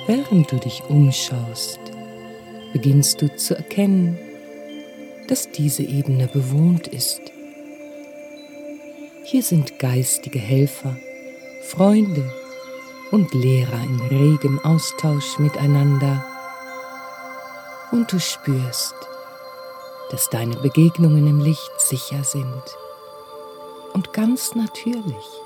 Während du dich umschaust, beginnst du zu erkennen, dass diese Ebene bewohnt ist. Hier sind geistige Helfer, Freunde und Lehrer in regem Austausch miteinander. Und du spürst, dass deine Begegnungen im Licht sicher sind und ganz natürlich.